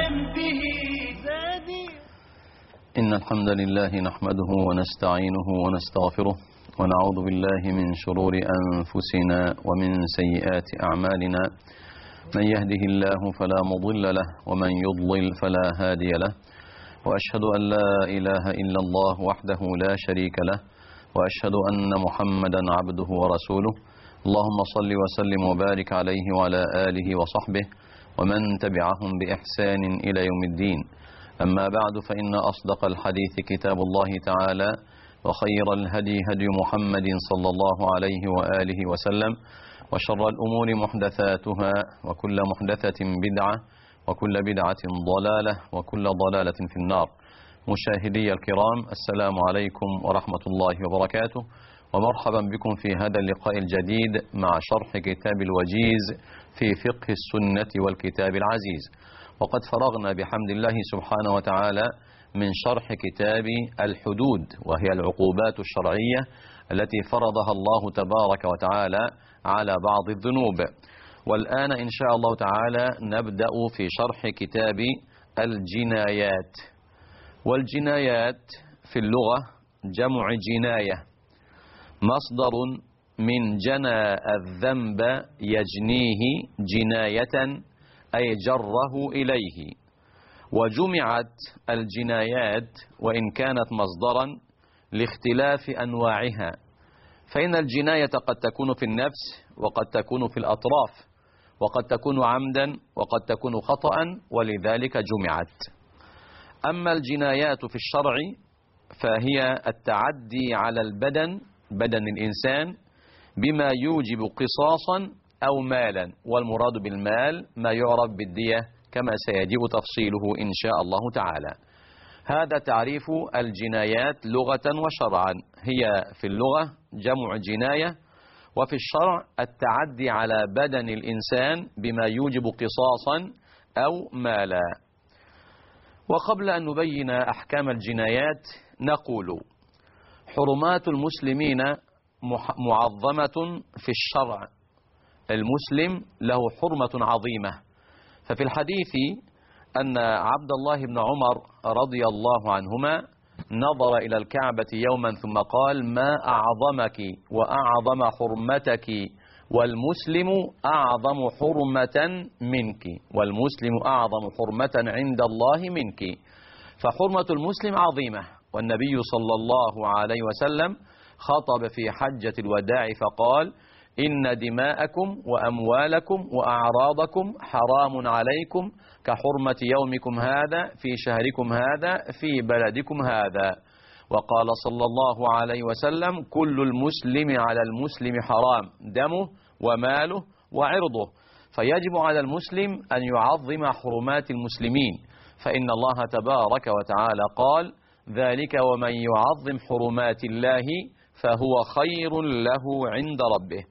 به زادي. إن الحمد لله نحمده ونستعينه ونستغفره ونعوذ بالله من شرور أنفسنا ومن سيئات أعمالنا. من يهده الله فلا مضل له ومن يضلل فلا هادي له، وأشهد أن لا إله إلا الله وحده لا شريك له، وأشهد أن محمدا عبده ورسوله. اللهم صل وسلم وبارك عليه وعلى آله وصحبه ومن تبعهم بإحسان إلى يوم الدين. أما بعد، فإن أصدق الحديث كتاب الله تعالى، وخير الهدي هدي محمد صلى الله عليه وآله وسلم، وشر الأمور محدثاتها، وكل محدثة بدعة، وكل بدعة ضلالة، وكل ضلالة في النار. مشاهدي الكرام، السلام عليكم ورحمة الله وبركاته، ومرحبا بكم في هذا اللقاء الجديد مع شرح كتاب الوجيز في فقه السنة والكتاب العزيز. وقد فرغنا بحمد الله سبحانه وتعالى من شرح كتاب الحدود، وهي العقوبات الشرعية التي فرضها الله تبارك وتعالى على بعض الذنوب. والآن إن شاء الله تعالى نبدأ في شرح كتاب الجنايات. والجنايات في اللغة جمع جناية، مصدر من جنى الذنب يجنيه جناية، أي جره إليه. وجمعت الجنايات وإن كانت مصدرا لاختلاف أنواعها، فإن الجناية قد تكون في النفس، وقد تكون في الأطراف، وقد تكون عمدا، وقد تكون خطأ، ولذلك جمعت. أما الجنايات في الشرع فهي التعدي على بدن الإنسان بما يوجب قصاصا أو مالا، والمراد بالمال ما يعرف بالدية كما سيجيء تفصيله إن شاء الله تعالى. هذا تعريف الجنايات لغة وشرعا. هي في اللغة جمع جناية، وفي الشرع التعدي على بدن الإنسان بما يوجب قصاصا أو مالا. وقبل أن نبين أحكام الجنايات نقول: حرمات المسلمين معظمة في الشرع. المسلم له حرمة عظيمة. ففي الحديث أن عبد الله بن عمر رضي الله عنهما نظر إلى الكعبة يوما ثم قال: ما أعظمك وأعظم حرمتك، والمسلم أعظم حرمة منك، والمسلم أعظم حرمة عند الله منك. فحرمة المسلم عظيمة. والنبي صلى الله عليه وسلم خطب في حجة الوداع فقال: إن دماءكم وأموالكم وأعراضكم حرام عليكم كحرمة يومكم هذا في شهركم هذا في بلدكم هذا. وقال صلى الله عليه وسلم: كل المسلم على المسلم حرام دمه وماله وعرضه. فيجب على المسلم أن يعظم حرمات المسلمين، فإن الله تبارك وتعالى قال: ذلك ومن يعظم حرمات الله فهو خير له عند ربه.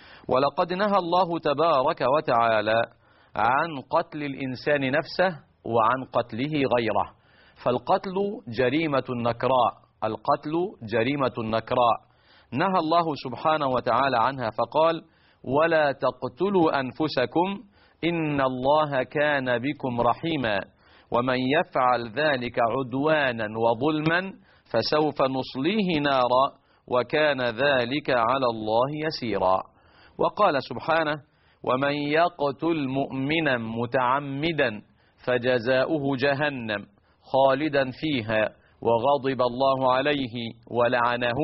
ولقد نهى الله تبارك وتعالى عن قتل الإنسان نفسه وعن قتله غيره. فالقتل جريمة نكراء، القتل جريمة نكراء نهى الله سبحانه وتعالى عنها فقال: ولا تقتلوا أنفسكم إن الله كان بكم رحيما ومن يفعل ذلك عدوانا وظلما فسوف نصليه نارا وكان ذلك على الله يسيرا. وقال سبحانه: ومن يقتل مؤمنا متعمدا فجزاؤه جهنم خالدا فيها وغضب الله عليه ولعنه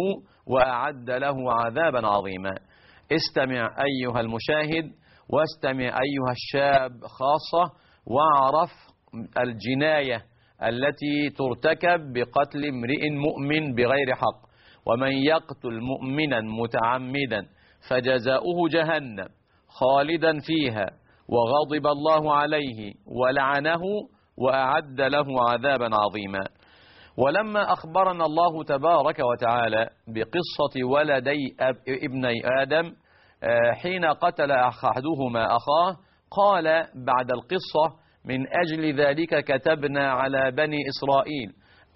وأعد له عذابا عظيما. استمع أيها المشاهد، واستمع أيها الشاب خاصة، واعرف الجناية التي ترتكب بقتل امرئ مؤمن بغير حق. ومن يقتل مؤمنا متعمدا فجزاؤه جهنم خالدا فيها وغضب الله عليه ولعنه وأعد له عذابا عظيما. ولما أخبرنا الله تبارك وتعالى بقصة ولدي ابني آدم حين قتل أحدهما أخاه، قال بعد القصة: من أجل ذلك كتبنا على بني إسرائيل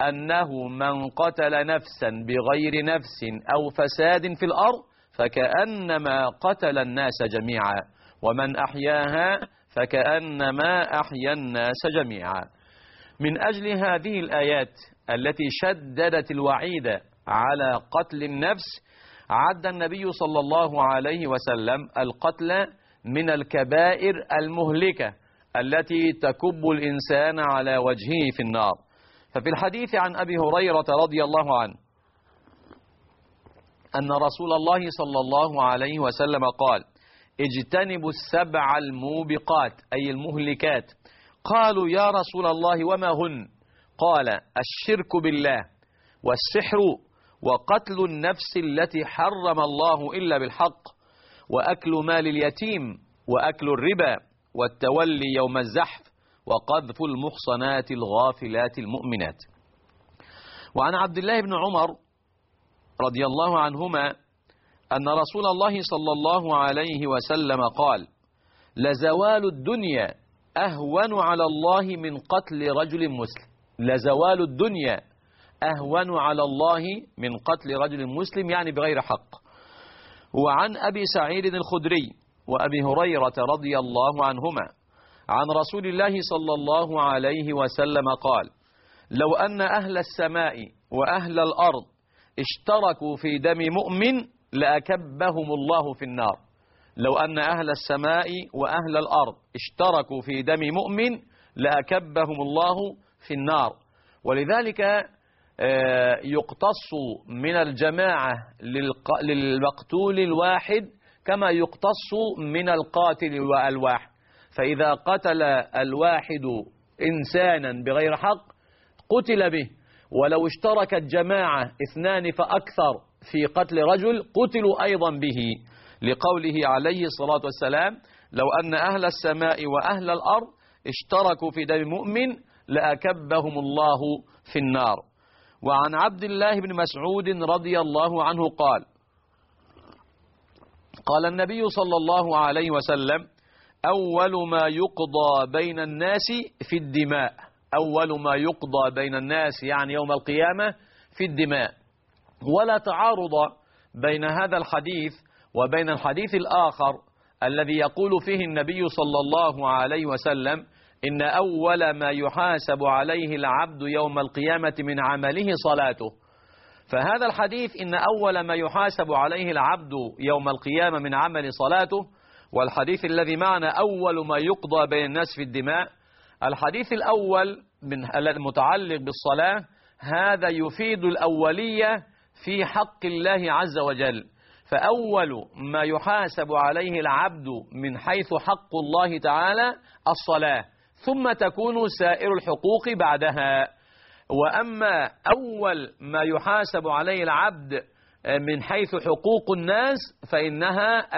أنه من قتل نفسا بغير نفس أو فساد في الأرض فكأنما قتل الناس جميعا ومن أحياها فكأنما أحيا الناس جميعا. من أجل هذه الآيات التي شددت الوعيد على قتل النفس عد النبي صلى الله عليه وسلم القتل من الكبائر المهلكة التي تكب الإنسان على وجهه في النار. ففي الحديث عن أبي هريرة رضي الله عنه أن رسول الله صلى الله عليه وسلم قال: اجتنبوا السبع الموبقات أي المهلكات. قالوا: يا رسول الله وما هن؟ قال: الشرك بالله، والسحر، وقتل النفس التي حرم الله إلا بالحق، وأكل مال اليتيم، وأكل الربا، والتولي يوم الزحف، وقذف المحصنات الغافلات المؤمنات. وعن عبد الله بن عمر رضي الله عنهما أن رسول الله صلى الله عليه وسلم قال: لزوال الدنيا أهون على الله من قتل رجل مسلم. لزوال الدنيا أهون على الله من قتل رجل مسلم، يعني بغير حق. وعن أبي سعيد الخدري وأبي هريرة رضي الله عنهما عن رسول الله صلى الله عليه وسلم قال: لو أن أهل السماء وأهل الأرض اشتركوا في دم مؤمن لأكبهم الله في النار. لو أن أهل السماء وأهل الأرض اشتركوا في دم مؤمن لأكبهم الله في النار. ولذلك يقتص من الجماعة للمقتول الواحد كما يقتص من القاتل الواحد. فإذا قتل الواحد إنسانا بغير حق قتل به، ولو اشترك الجماعة 2 فأكثر في قتل رجل قتلوا أيضا به، لقوله عليه الصلاة والسلام: لو أن أهل السماء وأهل الأرض اشتركوا في دم مؤمن لأكبهم الله في النار. وعن عبد الله بن مسعود رضي الله عنه قال: قال النبي صلى الله عليه وسلم: أول ما يقضى بين الناس في الدماء. أول ما يقضى بين الناس يعني يوم القيامة في الدماء. ولا تعارض بين هذا الحديث وبين الحديث الآخر الذي يقول فيه النبي صلى الله عليه وسلم: إن أول ما يحاسب عليه العبد يوم القيامة من عمله صلاته. فهذا الحديث إن أول ما يحاسب عليه العبد يوم القيامة من عمل صلاته، والحديث الذي معنا أول ما يقضى بين الناس في الدماء، الحديث الأول المتعلق بالصلاة هذا يفيد الأولية في حق الله عز وجل. فأول ما يحاسب عليه العبد من حيث حق الله تعالى الصلاة، ثم تكون سائر الحقوق بعدها. وأما أول ما يحاسب عليه العبد من حيث حقوق الناس فإنها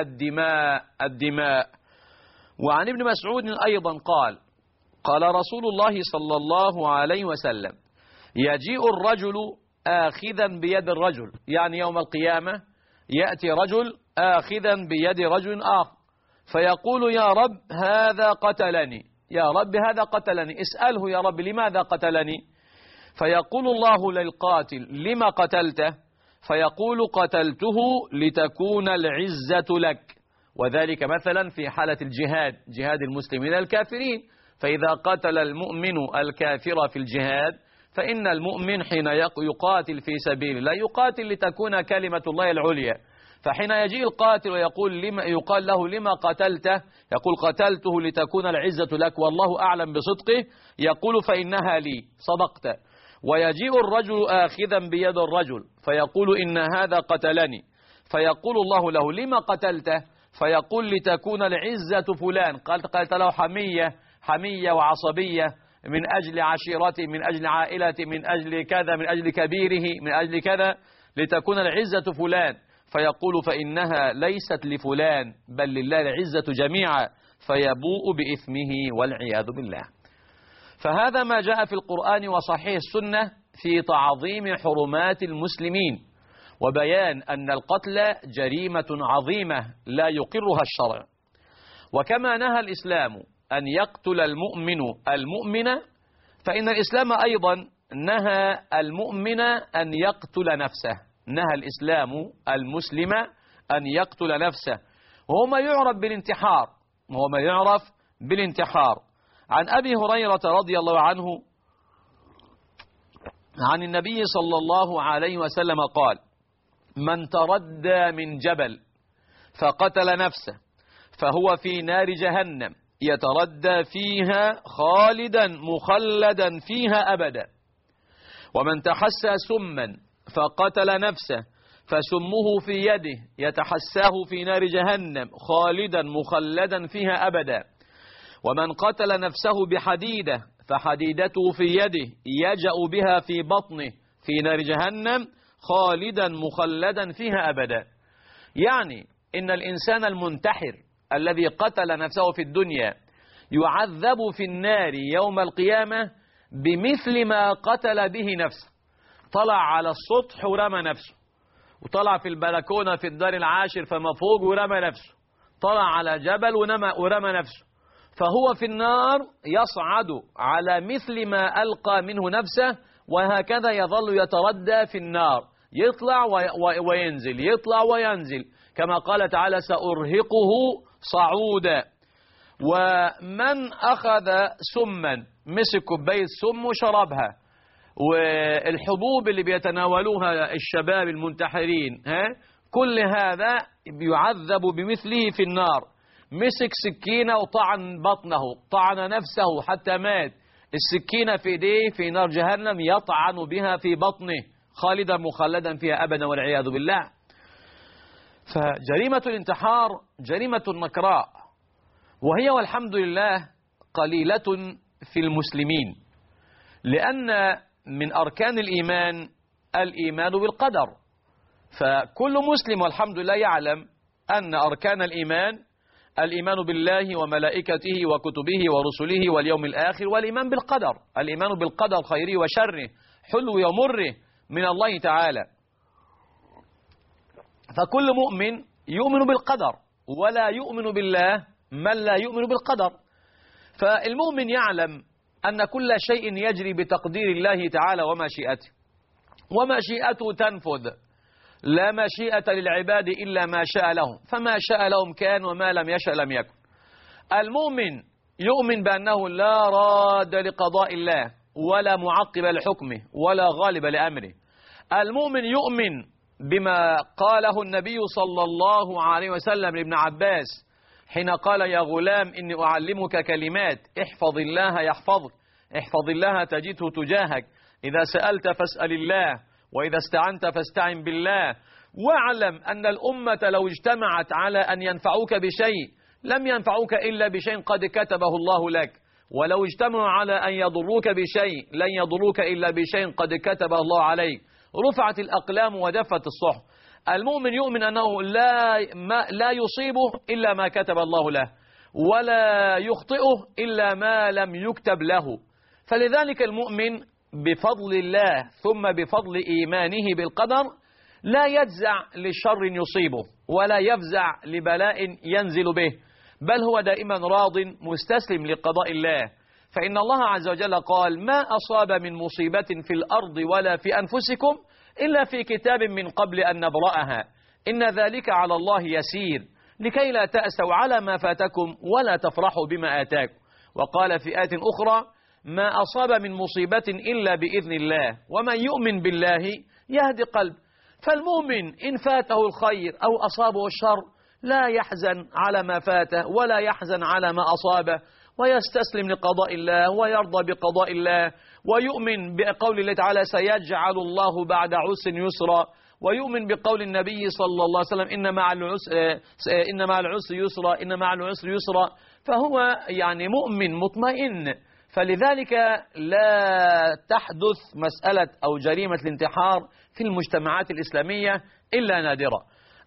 الدماء. وعن ابن مسعود أيضا قال: قال رسول الله صلى الله عليه وسلم: يجيء الرجل آخذا بيد الرجل، يعني يوم القيامة يأتي رجل آخذا بيد رجل آخر فيقول: يا رب هذا قتلني، يا رب هذا قتلني، اسأله يا رب لماذا قتلني؟ فيقول الله للقاتل: لما قتلته؟ فيقول: قتلته لتكون العزة لك. وذلك مثلا في حالة الجهاد، جهاد المسلمين الكافرين، فإذا قتل المؤمن الكافر في الجهاد فإن المؤمن حين يقاتل في سبيل الله يقاتل لتكون كلمة الله العليا. فحين يجيء القاتل يقال له: لما قتلته؟ يقول: قتلته لتكون العزة لك والله أعلم بصدقه. يقول: فإنها لي، صدقت. ويجيء الرجل آخذا بيد الرجل فيقول: إن هذا قتلني. فيقول الله له: لما قتلته؟ فيقول: لتكون العزة فلان، قالت له حمية وعصبية من أجل عشيرته، من أجل عائلته، من أجل كذا، من أجل كبيره، من أجل كذا، لتكون العزة فلان. فيقول: فإنها ليست لفلان بل لله العزة جميعا، فيبوء بإثمه والعياذ بالله. فهذا ما جاء في القرآن وصحيح السنة في تعظيم حرمات المسلمين، وبيان أن القتل جريمة عظيمة لا يقرها الشرع. وكما نهى الإسلام أن يقتل المؤمن المؤمن، فإن الإسلام أيضا نهى المؤمن أن يقتل نفسه. نهى الإسلام المسلم أن يقتل نفسه، وهو ما يعرف بالانتحار، وهو ما يعرف بالانتحار. عن أبي هريرة رضي الله عنه عن النبي صلى الله عليه وسلم قال: من تردى من جبل فقتل نفسه فهو في نار جهنم يتردى فيها خالدا مخلدا فيها أبدا. ومن تحسى سما فقتل نفسه فسمه في يده يتحساه في نار جهنم خالدا مخلدا فيها أبدا. ومن قتل نفسه بحديدة فحديدته في يده يجأ بها في بطنه في نار جهنم خالدا مخلدا فيها أبدا. يعني إن الإنسان المنتحر الذي قتل نفسه في الدنيا يعذب في النار يوم القيامة بمثل ما قتل به نفسه. طلع على السطح ورمى نفسه، وطلع في البلكونة في الدار العاشر فما فوق ورمى نفسه، طلع على جبل ورمى نفسه، فهو في النار يصعد على مثل ما ألقى منه نفسه، وهكذا يظل يتردى في النار، يطلع وينزل، يطلع وينزل، كما قال تعالى: سأرهقه صعودا. ومن أخذ سما، مسك كوباية سم وشربها، والحبوب اللي بيتناولوها الشباب المنتحرين، كل هذا يعذب بمثله في النار. مسك سكينة وطعن بطنه، طعن نفسه حتى مات، السكينة في ايديه في نار جهنم يطعن بها في بطنه خالدا مخلدا فيها أبدا والعياذ بالله. فجريمة الانتحار جريمة نكراء، وهي والحمد لله قليلة في المسلمين، لأن من أركان الإيمان الإيمان بالقدر. فكل مسلم والحمد لله يعلم أن أركان الإيمان الإيمان بالله وملائكته وكتبه ورسله واليوم الآخر، والإيمان بالقدر، الإيمان بالقدر خيره وشره حلو ومره من الله تعالى. فكل مؤمن يؤمن بالقدر، ولا يؤمن بالله من لا يؤمن بالقدر. فالمؤمن يعلم أن كل شيء يجري بتقدير الله تعالى ومشيئته، ومشيئته تنفذ، لا مشيئة للعباد إلا ما شاء لهم، فما شاء لهم كان وما لم يشأ لم يكن. المؤمن يؤمن بأنه لا راد لقضاء الله ولا معقب لحكمه ولا غالب لأمره. المؤمن يؤمن بما قاله النبي صلى الله عليه وسلم لابن عباس حين قال: يا غلام إني أعلمك كلمات احفظ الله يحفظك، احفظ الله تجده تجاهك، إذا سألت فاسأل الله، وإذا استعنت فاستعن بالله. واعلم أن الأمة لو اجتمعت على أن ينفعوك بشيء لم ينفعوك إلا بشيء قد كتبه الله لك، ولو اجتمعوا على أن يضروك بشيء لن يضروك إلا بشيء قد كتبه الله عليك. رفعت الأقلام ودفت الصحف. المؤمن يؤمن أنه لا يصيبه إلا ما كتب الله له، ولا يخطئه إلا ما لم يكتب له. فلذلك المؤمن بفضل الله ثم بفضل إيمانه بالقدر لا يجزع لشر يصيبه، ولا يفزع لبلاء ينزل به، بل هو دائما راض مستسلم لقضاء الله. فإن الله عز وجل قال: ما أصاب من مصيبة في الأرض ولا في أنفسكم إلا في كتاب من قبل أن نبرأها، إن ذلك على الله يسير، لكي لا تأسوا على ما فاتكم ولا تفرحوا بما آتاكم. وقال في آية أخرى: ما أصاب من مصيبة إلا بإذن الله، ومن يؤمن بالله يهدي قلب. فالمؤمن إن فاته الخير أو أصابه الشر لا يحزن على ما فاته ولا يحزن على ما أصابه، ويستسلم لقضاء الله ويرضى بقضاء الله، ويؤمن بقول الله تعالى: سيجعل الله بعد عسر يسرا، ويؤمن بقول النبي صلى الله عليه وسلم: إن مع العسر يسرا، إن مع العسر يسرا. فهو يعني مؤمن مطمئن. فلذلك لا تحدث مسألة أو جريمة الانتحار في المجتمعات الإسلامية إلا نادرة.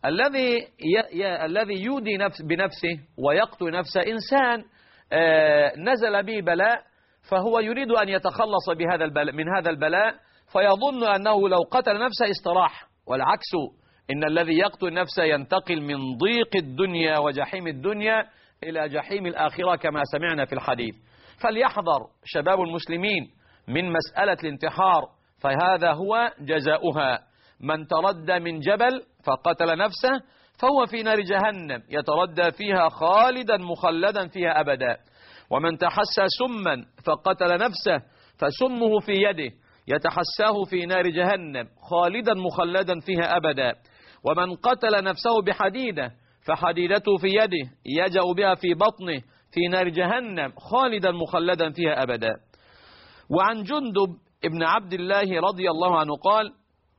الذي يودي بنفسه ويقتل نفسه إنسان نزل به بلاء، فهو يريد أن يتخلص من هذا البلاء، فيظن أنه لو قتل نفسه استراح. والعكس، إن الذي يقتل نفسه ينتقل من ضيق الدنيا وجحيم الدنيا إلى جحيم الآخرة كما سمعنا في الحديث. فليحذر شباب المسلمين من مسألة الانتحار، فهذا هو جزاؤها: من تردى من جبل فقتل نفسه فهو في نار جهنم يتردى فيها خالدا مخلدا فيها أبدا. ومن تحسى سما فقتل نفسه فسمه في يده يتحساه في نار جهنم خالدا مخلدا فيها أبدا. ومن قتل نفسه بحديدة فحديدته في يده يجأ بها في بطنه في نار جهنم خالدا مخلدا فيها أبدا. وعن جندب ابن عبد الله رضي الله عنه قال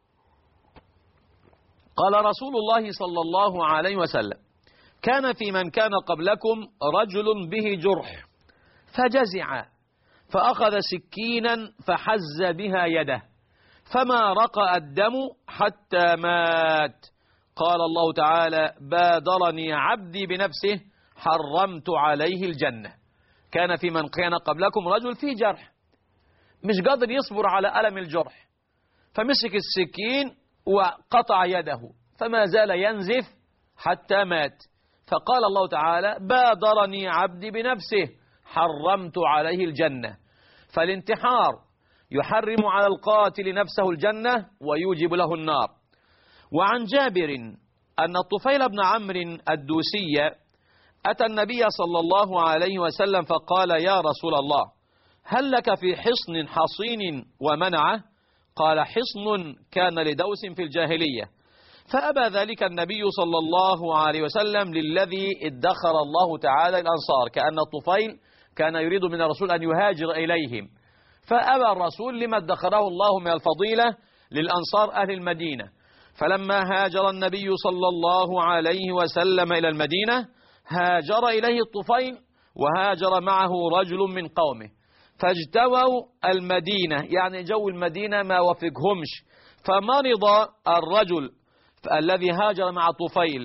قال رسول الله صلى الله عليه وسلم: كان في من كان قبلكم رجل به جرح فجزع فأخذ سكينا فحز بها يده فما رقى الدم حتى مات. قال الله تعالى: بادرني عبدي بنفسه حرمت عليه الجنة. كان في من كان قبلكم رجل فيه جرح مش قادر يصبر على ألم الجرح فمسك السكين وقطع يده فما زال ينزف حتى مات. فقال الله تعالى: بادرني عبدي بنفسه حرمت عليه الجنة. فالانتحار يحرم على القاتل نفسه الجنة ويوجب له النار. وعن جابر أن الطفيل بن عمرو الدوسي أتى النبي صلى الله عليه وسلم فقال: يا رسول الله، هل لك في حصن حصين ومنعه؟ قال: حصن كان لدوس في الجاهلية. فأبى ذلك النبي صلى الله عليه وسلم للذي ادخر الله تعالى الأنصار، كأن الطفيل كان يريد من الرسول أن يهاجر إليهم، فأبى الرسول لما ادخره الله من الفضيلة للأنصار أهل المدينة. فلما هاجر النبي صلى الله عليه وسلم إلى المدينة هاجر إليه الطفيل وهاجر معه رجل من قومه فاجتووا المدينة، يعني جو المدينة ما وفقهمش، فمرض الرجل الذي هاجر مع طفيل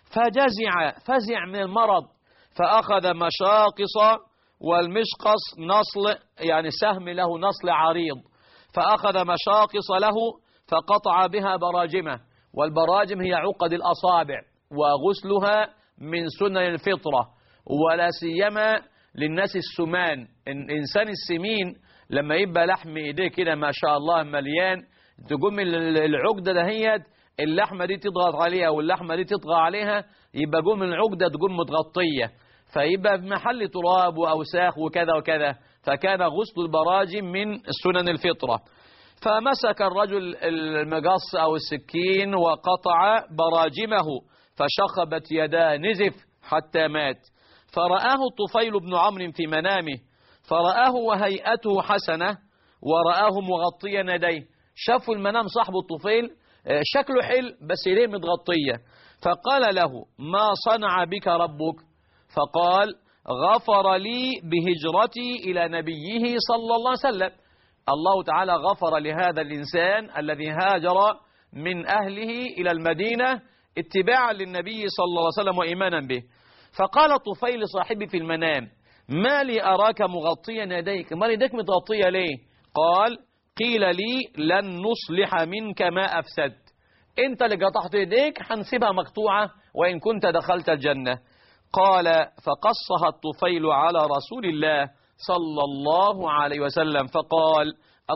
فزع من المرض فأخذ مشاقص، والمشقص نصل يعني سهم له نصل عريض، فأخذ مشاقص له فقطع بها براجمه، والبراجم هي عقد الأصابع وغسلها من سنن الفطرة، ولا سيما للناس السمان. الإنسان السمين لما يبقى لحم إيديه كده ما شاء الله مليان، تقوم العقدة دهيت اللحمة دي تضغط عليها واللحمة دي تطغى عليها، يبقى قوم العقدة تقوم متغطية، فيبقى في محل تراب وأوساخ وكذا وكذا. فكان غسل البراجم من سنن الفطرة. فمسك الرجل المقص أو السكين وقطع براجمه فشخبت يداه نزف حتى مات. فرآه الطفيل بن عمرو في منامه فرآه وهيئته حسنة ورآه مغطيا يديه. شافوا المنام صاحب الطفيل شكله حلو بس يديه متغطية، فقال له: ما صنع بك ربك؟ فقال: غفر لي بهجرتي إلى نبيه صلى الله عليه وسلم. الله تعالى غفر لهذا الإنسان الذي هاجر من أهله إلى المدينة اتباعا للنبي صلى الله عليه وسلم وإيمانا به. فقال طفيل صاحبي في المنام: ما لي أراك مغطيا يديك، ما يديك متغطية ليه؟ قال: قيل لي لن نصلح منك ما أفسد، انت اللي قطعت يديك حنسيبها مقطوعة وإن كنت دخلت الجنة. قال: فقصها الطفيل على رسول الله صلى الله عليه وسلم فقال: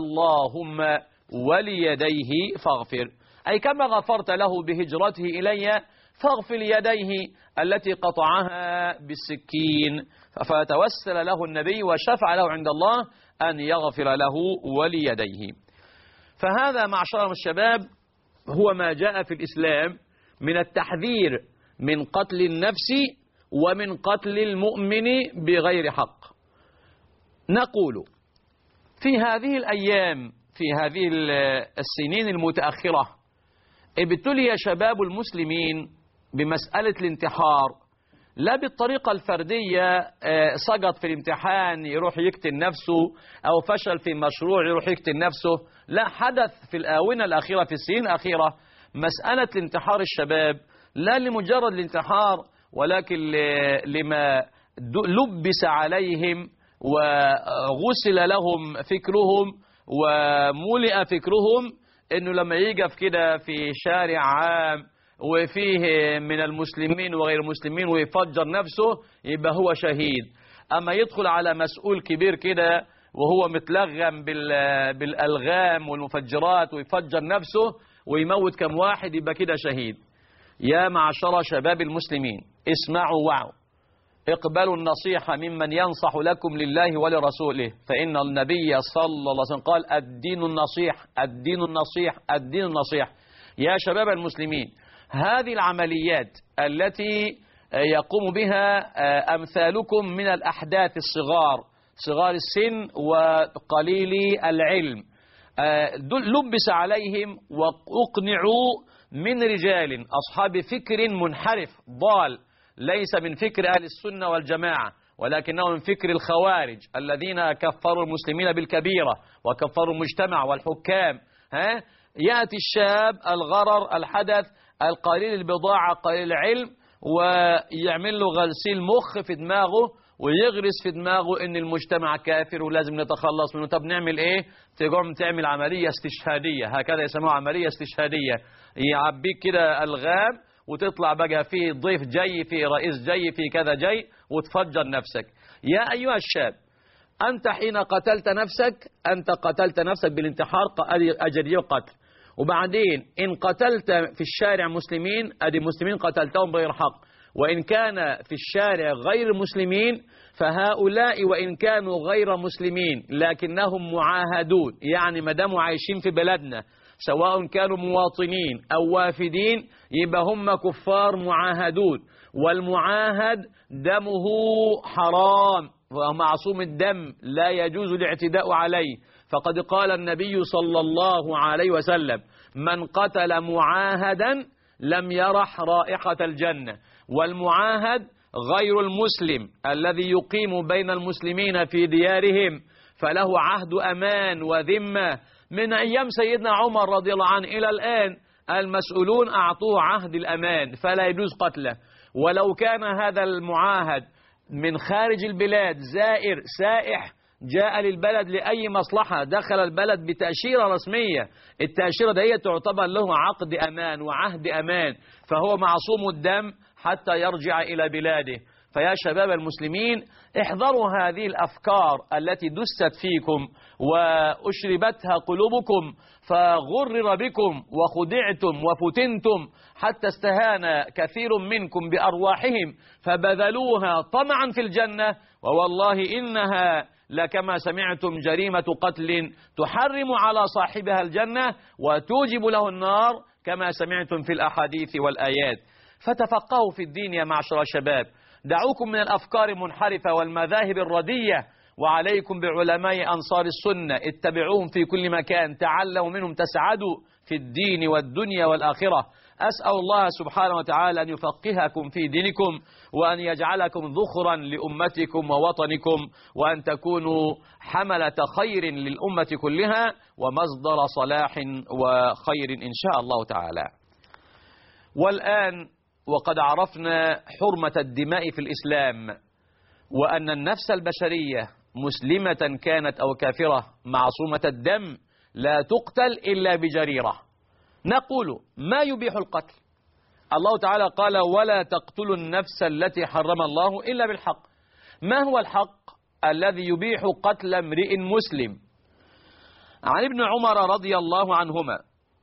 اللهم وليديه فاغفر، أي كما غفرت له بهجرته إلي فاغفر يديه التي قطعها بالسكين. فتوسل له النبي وشفع له عند الله أن يغفر له وليديه. فهذا معشر الشباب هو ما جاء في الإسلام من التحذير من قتل النفس ومن قتل المؤمن بغير حق. نقول في هذه الأيام في هذه السنين المتأخرة ابتلي شباب المسلمين بمسألة الانتحار، لا بالطريقة الفردية سقط في الامتحان يروح يقتل نفسه أو فشل في مشروع يروح يقتل نفسه، لا، حدث في الآونة الأخيرة في السنين الأخيرة مسألة الانتحار الشباب، لا لمجرد الانتحار ولكن لما لبس عليهم وغسل لهم فكرهم وملئ فكرهم انه لما يقف كده في شارع عام وفيه من المسلمين وغير المسلمين ويفجر نفسه يبقى هو شهيد، اما يدخل على مسؤول كبير كده وهو متلغم بالالغام والمفجرات ويفجر نفسه ويموت كم واحد يبقى كده شهيد. يا معشر شباب المسلمين اسمعوا وعوا، اقبلوا النصيحة ممن ينصح لكم لله ولرسوله، فإن النبي صلى الله عليه وسلم قال الدين النصيح، الدين النصيح، الدين النصيح. يا شباب المسلمين، هذه العمليات التي يقوم بها أمثالكم من الأحداث الصغار، صغار السن وقليل العلم، لبس عليهم وأقنعوا من رجال أصحاب فكر منحرف ضال، ليس من فكر أهل السنة والجماعة، ولكنه من فكر الخوارج الذين كفروا المسلمين بالكبيرة وكفروا المجتمع والحكام. يأتي الشاب الغرر الحدث القليل البضاعة قليل العلم ويعمل له غسيل مخ في دماغه ويغرس في دماغه ان المجتمع كافر ولازم نتخلص منه. طب نعمل ايه؟ تقوم تعمل عملية استشهادية، هكذا يسموها عملية استشهادية، يعبيك كده الغام وتطلع بقى فيه ضيف جاي، فيه رئيس جاي، فيه كذا جاي، وتفجر نفسك. يا ايها الشاب، انت حين قتلت نفسك انت قتلت نفسك بالانتحار اجري قتل، وبعدين ان قتلت في الشارع مسلمين ادي مسلمين قتلتهم بغير حق، وإن كان في الشارع غير مسلمين فهؤلاء وإن كانوا غير مسلمين لكنهم معاهدون، يعني ما داموا عايشين في بلدنا سواء كانوا مواطنين أو وافدين يبقى هم كفار معاهدون، والمعاهد دمه حرام ومعصوم الدم لا يجوز الاعتداء عليه. فقد قال النبي صلى الله عليه وسلم من قتل معاهدا لم يرح رائحة الجنة. والمعاهد غير المسلم الذي يقيم بين المسلمين في ديارهم فله عهد أمان وذمة من أيام سيدنا عمر رضي الله عنه إلى الآن، المسؤولون أعطوه عهد الأمان فلا يجوز قتله. ولو كان هذا المعاهد من خارج البلاد زائر سائح جاء للبلد لأي مصلحة، دخل البلد بتأشيرة رسمية، التأشيرة دي تعتبر له عقد أمان وعهد أمان، فهو معصوم الدم حتى يرجع إلى بلاده. فيا شباب المسلمين احذروا هذه الأفكار التي دست فيكم وأشربتها قلوبكم فغرر بكم وخدعتم وفتنتم حتى استهان كثير منكم بأرواحهم فبذلوها طمعا في الجنة، ووالله إنها لكما سمعتم جريمة قتل تحرم على صاحبها الجنة وتوجب له النار كما سمعتم في الأحاديث والآيات. فتفقهوا في الدين يا معشر الشباب، دعوكم من الأفكار المنحرفة والمذاهب الردية، وعليكم بعلماء أنصار السنة، اتبعوهم في كل مكان، تعلموا منهم تسعدوا في الدين والدنيا والآخرة. أسأل الله سبحانه وتعالى أن يفقهكم في دينكم وأن يجعلكم ذخرا لأمتكم ووطنكم، وأن تكونوا حملة خير للأمة كلها ومصدر صلاح وخير إن شاء الله تعالى. والآن وقد عرفنا حرمة الدماء في الإسلام، وأن النفس البشرية مسلمة كانت أو كافرة معصومة الدم لا تقتل إلا بجريرة. نقول ما يبيح القتل؟ الله تعالى قال ولا تقتلوا النفس التي حرم الله إلا بالحق. ما هو الحق الذي يبيح قتل امرئ مسلم؟ عن ابن عمر رضي الله عنهما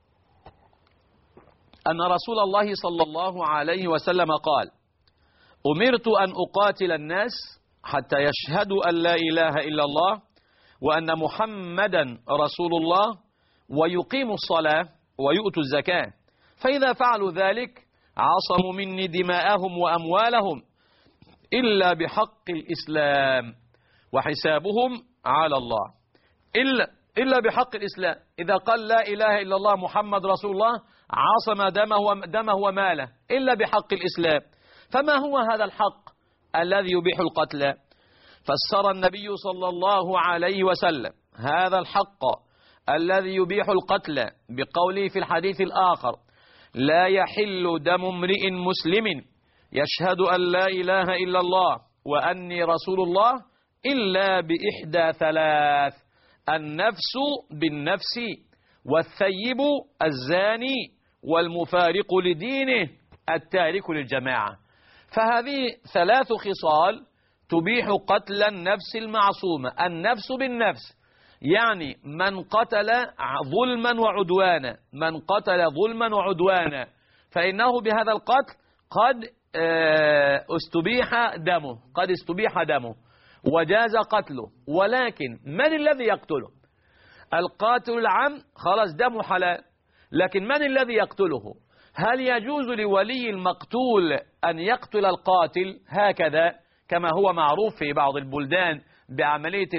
أن رسول الله صلى الله عليه وسلم قال أمرت أن أقاتل الناس حتى يشهدوا أن لا إله إلا الله وأن محمدا رسول الله ويقيموا الصلاة ويؤتوا الزكاة، فإذا فعلوا ذلك عصموا مني دماءهم وأموالهم إلا بحق الإسلام وحسابهم على الله. إلا بحق الإسلام، إذا قال لا إله إلا الله محمد رسول الله عصم دمه وماله إلا بحق الإسلام. فما هو هذا الحق الذي يبيح القتل؟ فسر النبي صلى الله عليه وسلم هذا الحق الذي يبيح القتل بقوله في الحديث الآخر لا يحل دم امرئ مسلم يشهد أن لا إله إلا الله وأني رسول الله إلا بإحدى ثلاث: النفس بالنفس والثيب الزاني والمفارق لدينه التارك للجماعة. فهذه ثلاث خصال تبيح قتل النفس المعصومة. النفس بالنفس يعني من قتل ظلما وعدوانا، من قتل ظلما وعدوانا فإنه بهذا القتل قد قد استبيح دمه وجاز قتله، ولكن من الذي يقتله؟ القاتل العام خلاص دمه حلال، لكن من الذي يقتله؟ هل يجوز لولي المقتول أن يقتل القاتل هكذا كما هو معروف في بعض البلدان بعملية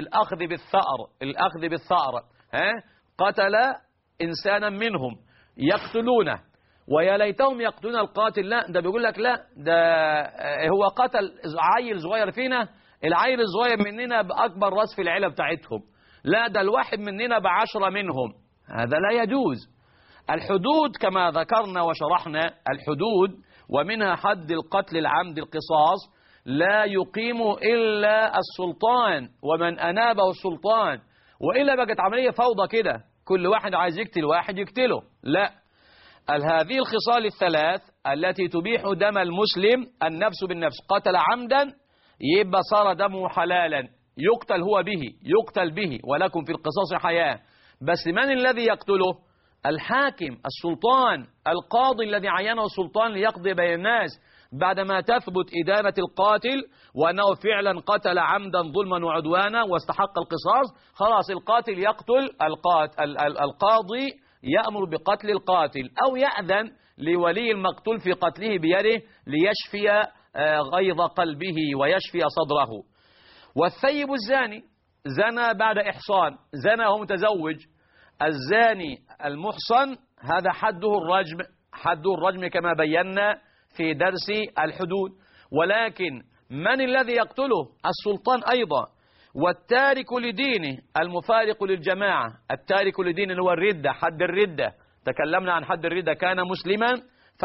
الأخذ بالثأر قتل إنسانا منهم يقتلونه، ويا ليتهم يقتلون القاتل. لا، ده بيقول لك لا، ده هو قتل عيل صغير فينا، العيل الصغير مننا بأكبر راس في العيلة بتاعتهم، لا ده الواحد مننا ب10 منهم. هذا لا يجوز. الحدود كما ذكرنا وشرحنا، الحدود ومنها حد القتل العمد القصاص لا يقيم إلا السلطان ومن أنابه السلطان، وإلا بقت عملية فوضى كده، كل واحد عايز يقتل واحد يقتله. لا، هذه الخصال الثلاث التي تبيح دم المسلم: النفس بالنفس، قتل عمدا يبقى صار دمه حلالا، يقتل به ولكم في القصاص حياة. بس من الذي يقتله؟ الحاكم، السلطان، القاضي الذي عينه السلطان ليقضي بين الناس بعدما تثبت إدانة القاتل وأنه فعلا قتل عمدا ظلما وعدوانا واستحق القصاص. خلاص القاتل يقتل القاضي يأمر بقتل القاتل أو يأذن لولي المقتول في قتله بيده ليشفي غيظ قلبه ويشفي صدره. والثيب الزاني زنى بعد إحصان، زنى وهو متزوج. الزاني المحصن هذا حده الرجم كما بينا في درس الحدود. ولكن من الذي يقتله؟ السلطان أيضا. والتارك لدينه المفارق للجماعة، التارك لدينه هو الردة، حد الردة. تكلمنا عن حد الردة، كان مسلما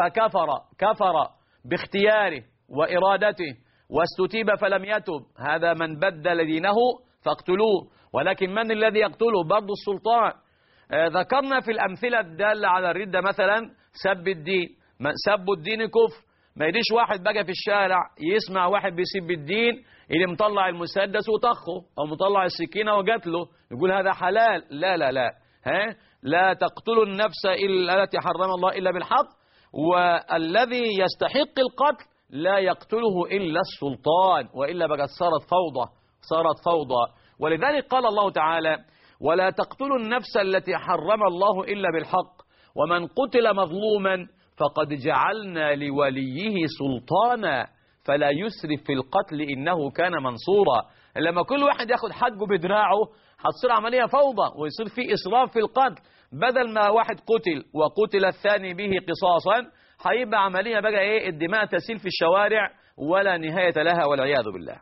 كفر باختياره وإرادته واستتيب فلم يتب، هذا من بدل دينه فاقتلوه. ولكن من الذي يقتله؟ برضو السلطان. ذكرنا في الأمثلة الدالة على الردة مثلا سب الدين، سب الدين كفر. ما يديش واحد بقى في الشارع يسمع واحد بيسب الدين اللي مطلع المسدس وطخه أو مطلع السكينة وقتله يقول هذا حلال. لا لا لا، لا تقتلوا النفس التي حرم الله إلا بالحق، والذي يستحق القتل لا يقتله إلا السلطان، وإلا بقت صارت فوضى. ولذلك قال الله تعالى: ولا تقتلوا النفس التي حرم الله إلا بالحق ومن قتل مظلوما فقد جعلنا لوليه سلطانا فلا يسرف في القتل إنه كان منصورا. لما كل واحد ياخد حقه بدراعه هتصير عملية فوضى ويصير في إسراف في القتل، بدل ما واحد قتل وقتل الثاني به قصاصا هيبقى عملية بقى الدماء تسيل في الشوارع ولا نهاية لها والعياذ بالله.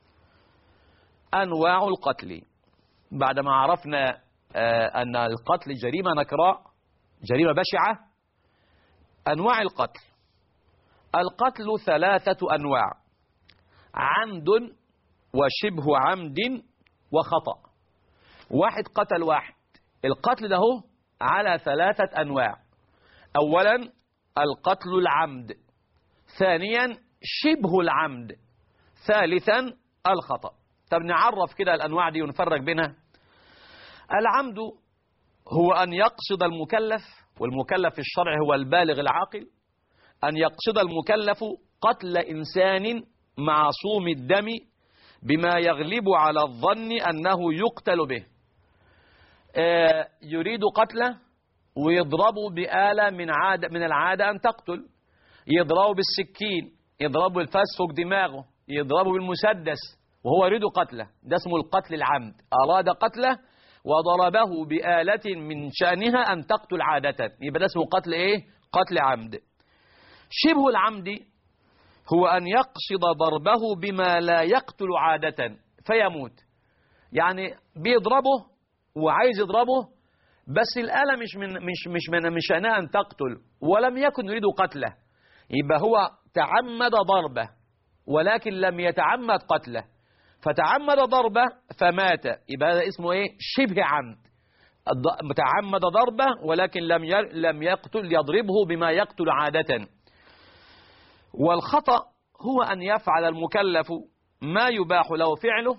أنواع القتل، بعدما عرفنا أن القتل جريمة نكراء، جريمة بشعة. أنواع القتل 3 أنواع: عمد وشبه عمد وخطأ. واحد قتل واحد، القتل ده على 3 أنواع: أولا القتل العمد، ثانيا شبه العمد، ثالثا الخطأ. طب نعرف كده الأنواع دي ونفرق بينها. العمد هو أن يقصد المكلف، والمكلف في الشرع هو البالغ العاقل، أن يقصد المكلف قتل إنسان معصوم الدم بما يغلب على الظن أنه يقتل به. يريد قتله ويضربه بآلة من العادة أن تقتل، يضربه بالسكين، يضربه بالفاس فوق دماغه، يضربه بالمسدس وهو يريد قتله، ده اسمه القتل العمد. أراد قتله وضربه بآلة من شأنها أن تقتل عادة، يبقى ده اسمه قتل قتل عمد. شبه العمد هو أن يقصد ضربه بما لا يقتل عادة فيموت، يعني بيضربه وعايز يضربه بس الآلة مش شأنها أن تقتل ولم يكن يريد قتله، يبقى هو تعمد ضربه ولكن لم يتعمد قتله، فتعمد ضربه فمات، يبقى هذا اسمه شبه عمد. تعمد ضربه ولكن لم يقتل، يضربه بما يقتل عادة. والخطأ هو أن يفعل المكلف ما يباح له فعله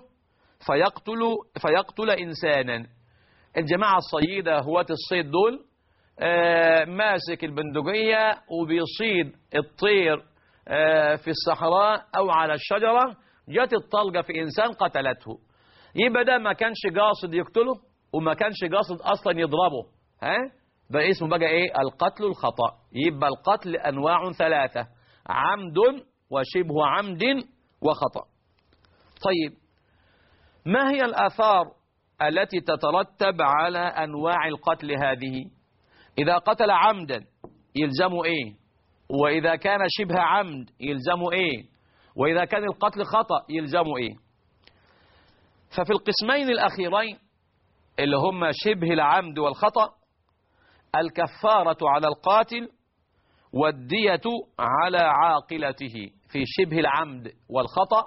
فيقتل إنسانا. الجماعة الصيدة هواة الصيد دول ماسك البندقية وبيصيد الطير في الصحراء أو على الشجرة، جت الطلقة في إنسان قتلته، يبقى ده ما كانش قاصد يقتله وما كانش قاصد أصلا يضربه، ده اسمه بقى إيه؟ القتل الخطأ. يبقى القتل أنواع ثلاثة: عمد وشبه عمد وخطأ. طيب، ما هي الآثار التي تترتب على أنواع القتل هذه؟ إذا قتل عمدا يلزمه إيه؟ وإذا كان شبه عمد يلزمه إيه؟ وإذا كان القتل خطأ يلزمه إيه؟ ففي القسمين الأخيرين اللي هم شبه العمد والخطأ، الكفارة على القاتل والدية على عاقلته. في شبه العمد والخطأ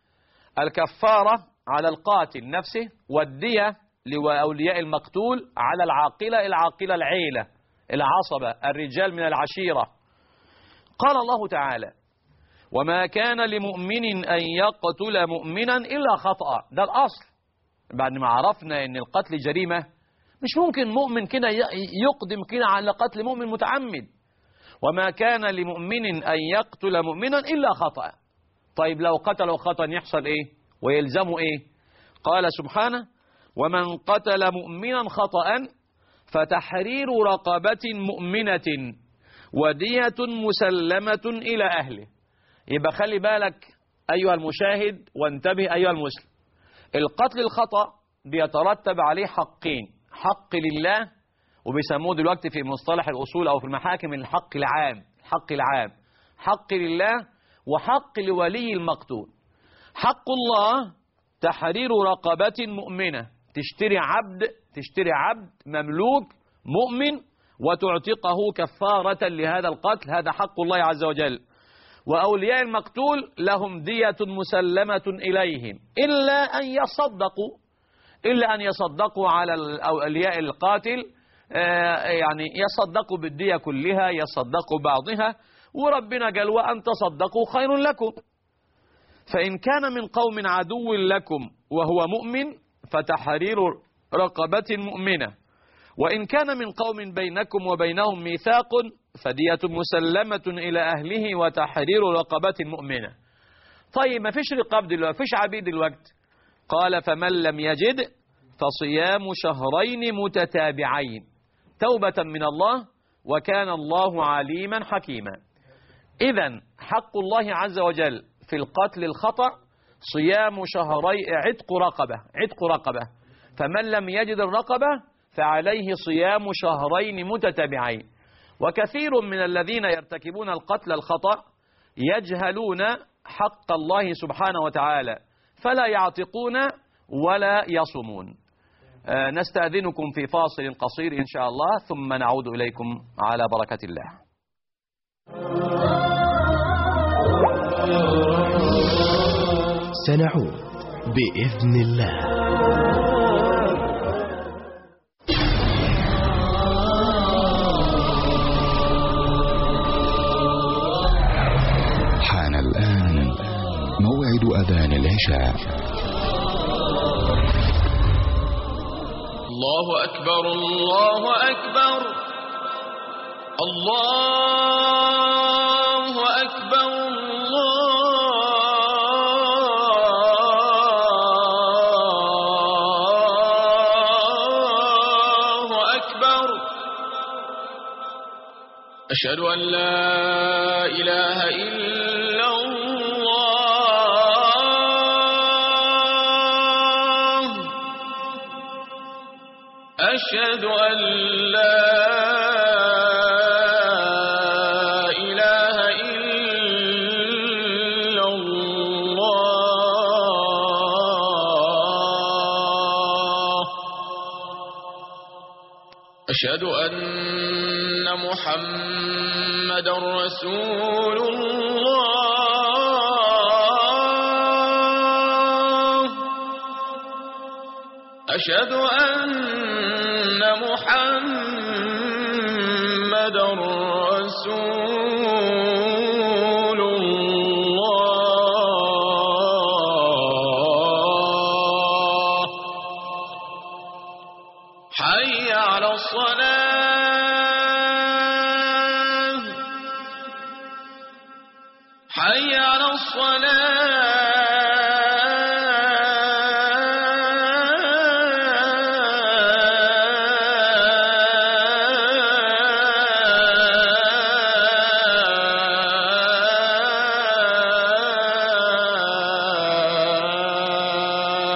الكفارة على القاتل نفسه، والدية لأولياء المقتول على العاقلة، العيلة، العصبة، الرجال من العشيرة. قال الله تعالى: وما كان لمؤمن أن يقتل مؤمنا إلا خطأ. ده الأصل. بعد ما عرفنا أن القتل جريمة، مش ممكن مؤمن كده يقدم كده على قتل مؤمن متعمد. وما كان لمؤمن أن يقتل مؤمنا إلا خطأ. طيب لو قتلوا خطأ يحصل إيه؟ ويلزموا إيه؟ قال سبحانه: ومن قتل مؤمنا خطأ فتحرير رقبة مؤمنة ودية مسلمة إلى أهله. يبقى خلي بالك أيها المشاهد، وانتبه أيها المسلم. القتل الخطأ بيترتب عليه حقين: حق لله، وبيسموه دلوقتي في مصطلح الأصول أو في المحاكم الحق العام. حق لله وحق لولي المقتول. حق الله تحرير رقبة مؤمنة، تشتري عبد مملوك مؤمن وتعتقه كفارة لهذا القتل، هذا حق الله عز وجل. وأولياء المقتول لهم دية مسلمة إليهم إلا أن يصدقوا على أولياء القاتل، يعني يصدقوا بالدية كلها، يصدقوا بعضها، وربنا قال: وأن تصدقوا خير لكم. فإن كان من قوم عدو لكم وهو مؤمن فتحرير رقبة مؤمنة، وإن كان من قوم بينكم وبينهم ميثاق فدية مسلمة إلى أهله وتحرير رقبة مؤمنة. طيب ما فيش رقاب دلوقتي، فيش عبيد دلوقتي. قال: فمن لم يجد فصيام شهرين متتابعين توبة من الله وكان الله عليما حكيما. إذن حق الله عز وجل في القتل الخطأ صيام شهرين، عتق رقبة. فمن لم يجد الرقبة فعليه صيام شهرين متتابعين. وكثير من الذين يرتكبون القتل الخطأ يجهلون حق الله سبحانه وتعالى، فلا يعتقون ولا يصومون. نستأذنكم في فاصل قصير إن شاء الله، ثم نعود إليكم على بركة الله. سنعود بإذن الله. حان الآن موعد أذان العشاء. الله أكبر، الله أكبر، الله أكبر، الله أكبر. أشهد أن لا إله إلا الله، أشهد أن لا إله إلا الله، أشهد أن محمدا رسول الله، أشهد أن محمدا رسول الله. حي على الصلاة، حي على الصلاة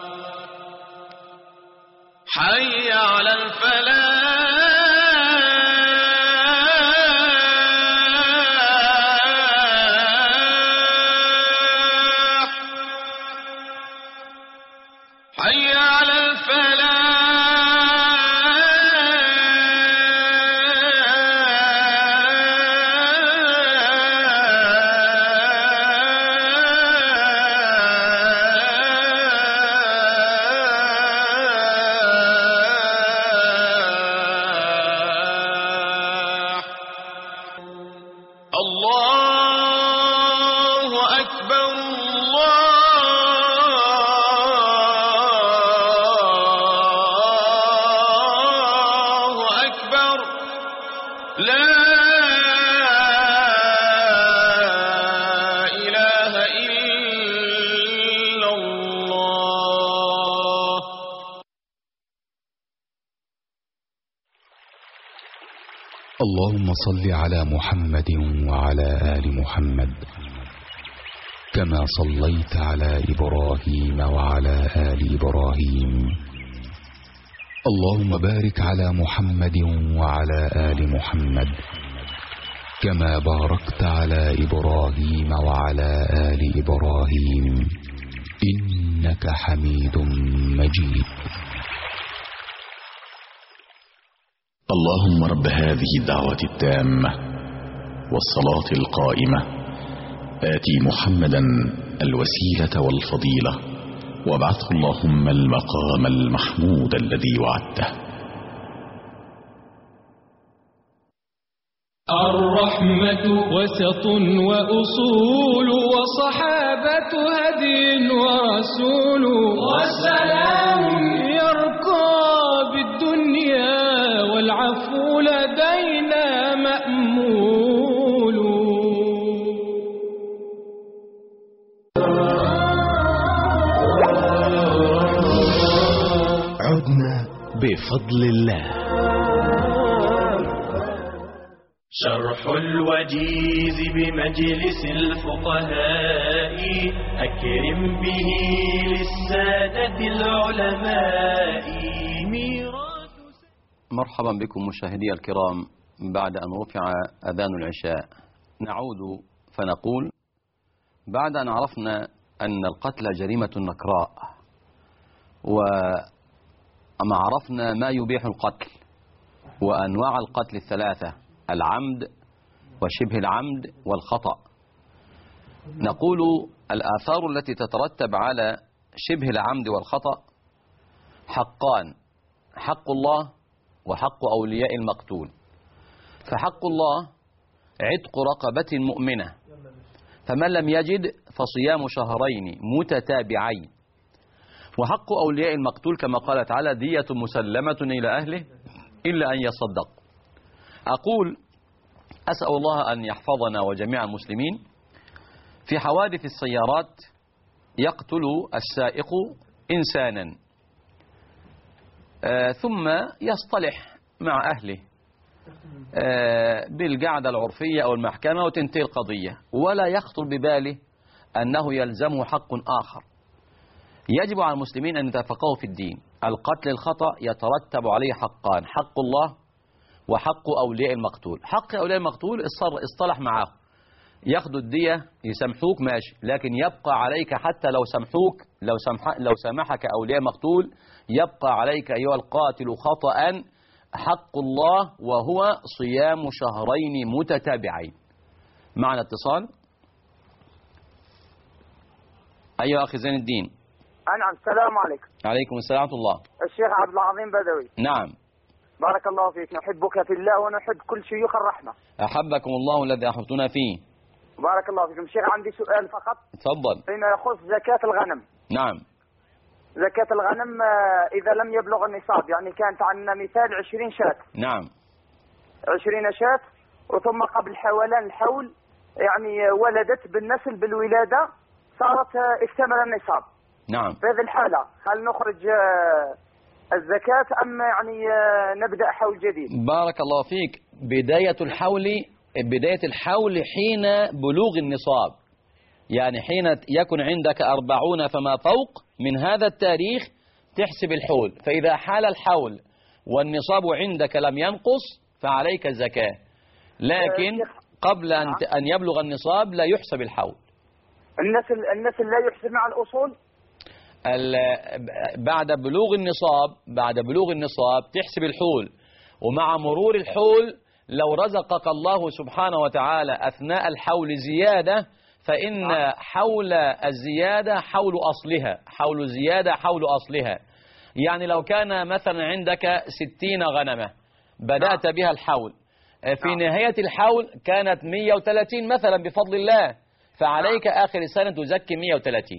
حي على الفلاح حي على الفلاح الله أكبر الله أكبر لا إله إلا الله. اللهم صل على محمد وعلى آل محمد كما صليت على إبراهيم وعلى آل إبراهيم. اللهم بارك على محمد وعلى آل محمد كما باركت على إبراهيم وعلى آل إبراهيم إنك حميد مجيد. اللهم رب هذه الدعوة التامة والصلاة القائمة آتي محمدا الوسيلة والفضيلة وابعثه اللهم المقام المحمود الذي وعدته. الرحمة وسط وأصول وصحابة هدي ورسول والسلام يرقى بالدنيا والعفو لدينا مأمول. عدنا بفضل الله. شرح الوجيز بمجلس الفقهاء أكرم به للسادة العلماء. مرحبا بكم مشاهدي الكرام. بعد أن رفع أذان العشاء نعود فنقول بعد أن عرفنا أن القتل جريمة نكراء وما عرفنا ما يبيح القتل وأنواع القتل الثلاثة: العمد وشبه العمد والخطأ. نقول الآثار التي تترتب على شبه العمد والخطأ حقان: حق الله وحق أولياء المقتول. فحق الله عتق رقبة مؤمنة، فمن لم يجد فصيام شهرين متتابعين. وحق أولياء المقتول كما قال تعالى: دية مسلمة إلى أهله إلا أن يصدق. أقول أسأل الله أن يحفظنا وجميع المسلمين. في حوادث السيارات يقتل السائق إنسانا ثم يصطلح مع أهله بالقعدة العرفية أو المحكمة وتنتهي القضية، ولا يخطر بباله أنه يلزمه حق آخر. يجب على المسلمين أن يتفقهوا في الدين. القتل الخطأ يترتب عليه حقان: حق الله وحق أولياء المقتول. حق أولياء المقتول اصطلح معه، ياخدوا الدية، يسامحوك ماشي، لكن يبقى عليك حتى لو سامحوك، لو سامحك أولياء المقتول يبقى عليك أيها القاتل خطأ حق الله، وهو صيام شهرين متتابعين. معنا اتصال. أيها أخي زين الدين. نعم، السلام عليكم. عليكم السلام ورحمة الله. الشيخ عبد العظيم بدوي. نعم. بارك الله فيك، نحبك في الله ونحب كل شيوخ الرحمة. أحبكم الله الذي أحببتنا فيه. بارك الله فيكم. الشيخ عندي سؤال فقط. تفضل. فيما يخص زكاة الغنم. نعم. زكاة الغنم إذا لم يبلغ النصاب، يعني كانت عندنا مثال 20 شاة. نعم. 20 شاة، وثم قبل حولان الحول يعني ولدت بالنسل بالولادة صارت اكتمل النصاب. نعم. في هذه الحالة هل نخرج الزكاة أم يعني نبدأ حول جديد؟ بارك الله فيك. بداية الحول حين بلوغ النصاب، يعني حين يكن عندك 40 فما فوق من هذا التاريخ تحسب الحول. فإذا حال الحول والنصاب عندك لم ينقص فعليك الزكاة، لكن قبل أن يبلغ النصاب لا يحسب الحول. النسل لا يحسب مع الأصول؟ بعد بلوغ النصاب تحسب الحول، ومع مرور الحول لو رزقك الله سبحانه وتعالى أثناء الحول زيادة فإن حول الزيادة حول أصلها، حول الزيادة حول أصلها. يعني لو كان مثلا عندك 60 غنمة بدأت بها الحول، في نهاية الحول كانت 130 مثلا بفضل الله، فعليك آخر السنة تزكي 130.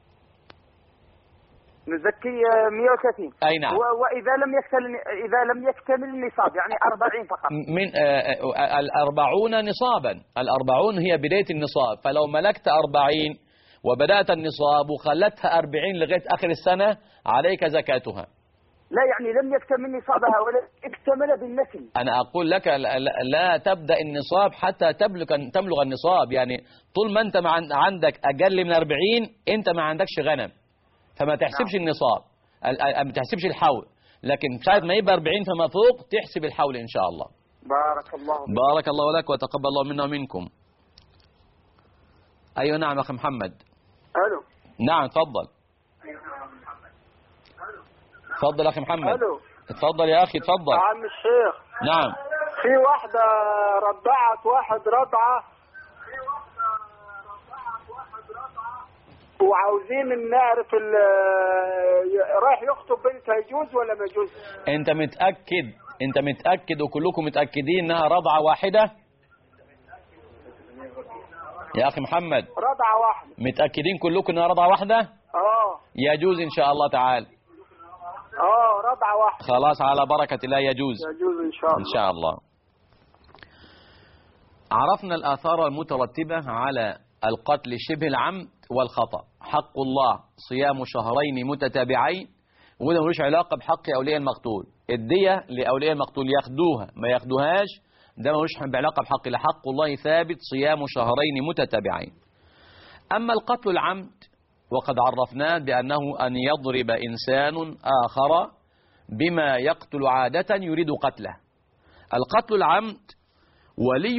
نزكي 130. أي نعم. وإذا لم يكتمل النصاب يعني 40 فقط. من 40 نصابا، 40 هي بداية النصاب، فلو ملكت 40 وبدأت النصاب وخلتها 40 لغاية آخر السنة عليك زكاتها. لا يعني لم يكتمل نصابها ولا اكتمل بالنسل. أنا أقول لك لا تبدأ النصاب حتى تبلغ النصاب، يعني طول ما أنت عندك أقل من 40 أنت ما عندكش غنم، فما تحسبش النصاب، ما تحسبش الحول، لكن ساعة ما يبقى 40 فما فوق تحسب الحول إن شاء الله. بارك الله لك وتقبل الله منا ومنكم. أيوة نعم أخي محمد. ألو. نعم تفضل. تفضل أخي محمد. ألو. تفضل يا أخي تفضل. عم الشيخ. نعم. في واحدة رضعت واحد رضعة وعاوزين نعرف رايح يخطب بنتها يجوز ولا ما يجوز؟ انت متأكد وكلكم متأكدين انها رضعة واحدة يا اخي محمد؟ رضعة واحدة. متأكدين كلكم انها رضعة واحدة؟ يجوز ان شاء الله تعالى. رضعة واحدة. خلاص على بركة الله يجوز ان شاء الله. عرفنا الآثار المترتبة على القتل شبه العمد والخطأ. حق الله صيام شهرين متتابعين، وده ملوش علاقة بحق أولياء المقتول. الدية لأولياء المقتول ياخدوها ما ياخدوهاش ده ملوش بعلاقة بحق، لحق الله ثابت صيام شهرين متتابعين. أما القتل العمد وقد عرفناه بأنه أن يضرب إنسان آخر بما يقتل عادة يريد قتله. القتل العمد ولي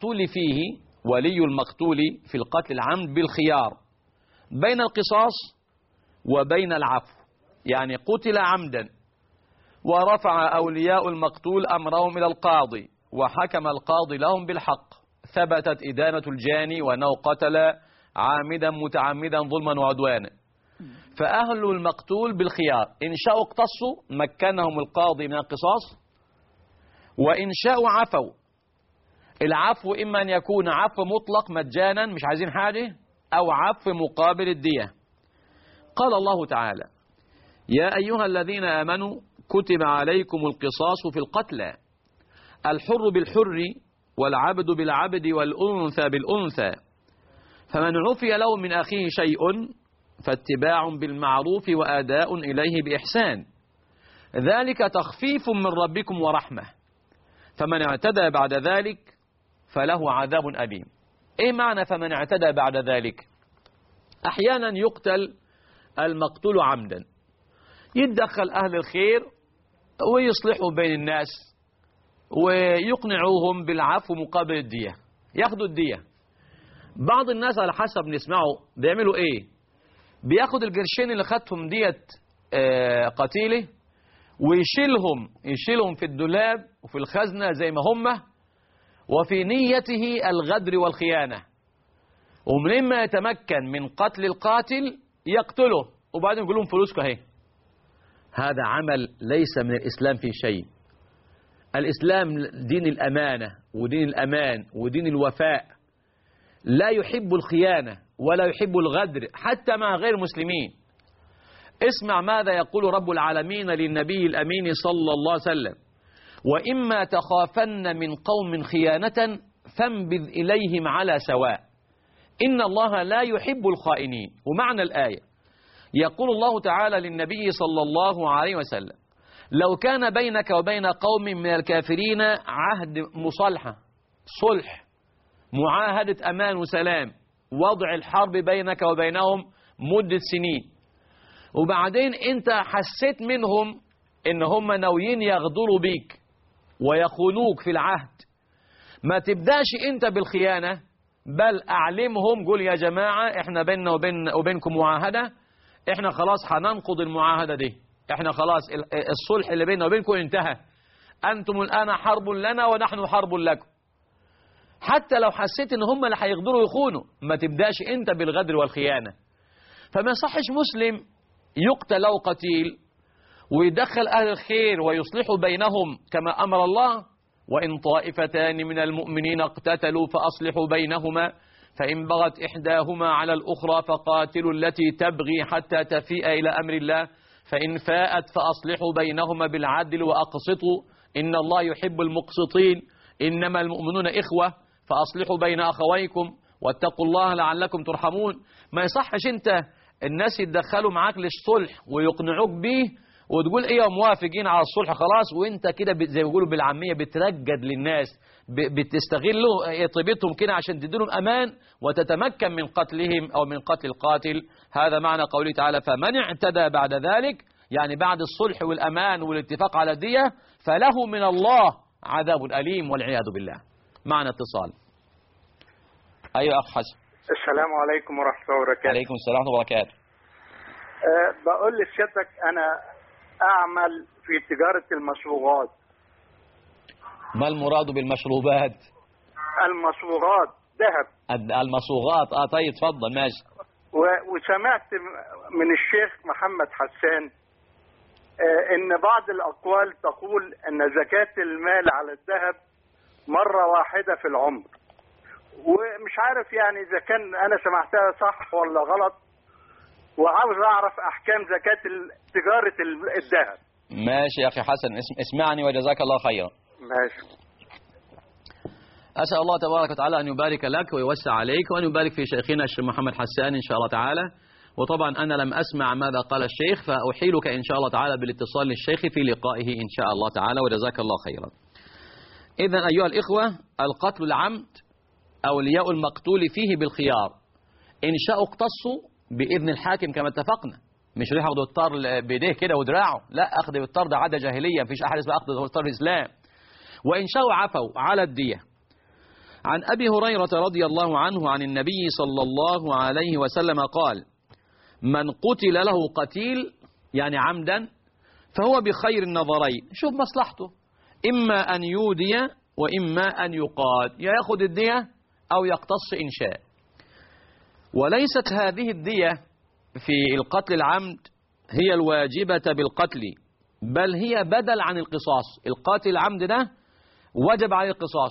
المقتول في القتل العمد بالخيار بين القصاص وبين العفو، يعني قتل عمدا ورفع أولياء المقتول أمرهم إلى القاضي وحكم القاضي لهم بالحق، ثبتت إدانة الجاني وأنه قتل عامدا متعمدا ظلما وعدوانا، فأهل المقتول بالخيار، إن شاءوا اقتصوا مكنهم القاضي من القصاص، وإن شاءوا عفوا. العفو إما أن يكون عفو مطلق مجانا مش عايزين حاجة، أو عفو مقابل الدية. قال الله تعالى: يا أيها الذين آمنوا كتب عليكم القصاص في القتلى، الحر بالحر والعبد بالعبد والأنثى بالأنثى، فمن عفي له من أخيه شيء فاتباع بالمعروف وآداء إليه بإحسان، ذلك تخفيف من ربكم ورحمة، فمن اعتدى بعد ذلك فله عذاب أليم. إيه معنى فمن اعتدى بعد ذلك؟ أحيانا يقتل المقتول عمدا، يتدخل أهل الخير ويصلحوا بين الناس ويقنعوهم بالعفو مقابل الدية، ياخدوا الدية. بعض الناس على حسب نسمعه بيعملوا إيه؟ بياخد القرشين اللي خدتهم دية قتيله ويشيلهم في الدولاب وفي الخزنة زي ما هم، وفي نيته الغدر والخيانة، ومن ما يتمكن من قتل القاتل يقتله وبعدين يقول لهم فلوسك اهي. هذا عمل ليس من الإسلام في شيء. الإسلام دين الأمانة ودين الأمان ودين الوفاء، لا يحب الخيانة ولا يحب الغدر حتى مع غير المسلمين. اسمع ماذا يقول رب العالمين للنبي الأمين صلى الله عليه وسلم: وإما تخافن من قوم خيانة فانبذ إليهم على سواء إن الله لا يحب الخائنين. ومعنى الآية يقول الله تعالى للنبي صلى الله عليه وسلم لو كان بينك وبين قوم من الكافرين عهد مصالحة صلح معاهدة أمان وسلام وضع الحرب بينك وبينهم مدة سنين وبعدين أنت حسيت منهم إن هم ناويين يغدروا بيك ويخونوك في العهد، ما تبدأش أنت بالخيانة بل أعلمهم قول يا جماعة إحنا بيننا وبينكم معاهدة، إحنا خلاص هننقض المعاهدة دي، إحنا خلاص الصلح اللي بيننا وبينكم انتهى، أنتم الآن حرب لنا ونحن حرب لكم. حتى لو حسيت إن هم اللي هيقدروا يخونوا ما تبدأش أنت بالغدر والخيانة. فما صحش مسلم يقتل أو قتيل ويدخل أهل الخير ويصلحوا بينهم كما أمر الله، وإن طائفتان من المؤمنين اقتتلوا فأصلحوا بينهما فإن بغت إحداهما على الأخرى فقاتلوا التي تبغي حتى تفيء إلى أمر الله فإن فاءت فأصلحوا بينهما بالعدل وأقسطوا إن الله يحب المقسطين إنما المؤمنون إخوة فأصلحوا بين أخويكم واتقوا الله لعلكم ترحمون. ما يصحش أنت الناس يتدخلوا معاك للصلح ويقنعوك به وتقول ايه موافقين على الصلح خلاص، وانت كده زي ما بيقولوا بالعاميه بترجد للناس، بتستغلوا طيبتهم كده عشان تديلهم امان وتتمكن من قتلهم او من قتل القاتل. هذا معنى قوله تعالى فمن اعتدى بعد ذلك، يعني بعد الصلح والامان والاتفاق على الدية فله من الله عذاب أليم والعياذ بالله. معنى اتصال. ايوه اخ حسن. السلام عليكم ورحمه الله وبركاته. عليكم السلام ورحمه الله وبركاته. بقول لسيادتك انا أعمل في تجارة المصبوغات. ما المراد بالمشروبات؟ المصبوغات ذهب. المصبوغات طيب اتفضل ماشي. وسمعت من الشيخ محمد حسان إن بعض الأقوال تقول أن زكاة المال على الذهب مرة واحدة في العمر، ومش عارف يعني إذا كان أنا سمعتها صح ولا غلط، وعاوز أعرف أحكام زكاة تجارة الذهب. ماشي يا أخي حسن اسمعني وجزاك الله خيرا. ماشي. أسأل الله تبارك وتعالى أن يبارك لك ويوسع عليك وأن يبارك في شيخنا الشيخ محمد حسان إن شاء الله تعالى. وطبعا أنا لم أسمع ماذا قال الشيخ فأحيلك إن شاء الله تعالى بالاتصال للشيخ في لقائه إن شاء الله تعالى وجزاك الله خيرا. إذن أيها الإخوة القتل العمد أولياء المقتول فيه بالخيار، إن شاءوا اقتصوا بإذن الحاكم كما اتفقنا، مش راح ياخدوا الطار بيديه كده ودراعه، لا أخذ بالطار ده عادة جاهلية، مفيش أحد اسمه أخذ بالطار الإسلام. وإن شاءوا عفوا على الدية. عن أبي هريرة رضي الله عنه عن النبي صلى الله عليه وسلم قال من قتل له قتيل يعني عمدا فهو بخير النظرين، شوف مصلحته، إما أن يودي وإما أن يقاد، يا ياخد الدية أو يقتص إن شاء. وليست هذه الدية في القتل العمد هي الواجبة بالقتل، بل هي بدل عن القصاص. القاتل العمد ده وجب عليه القصاص،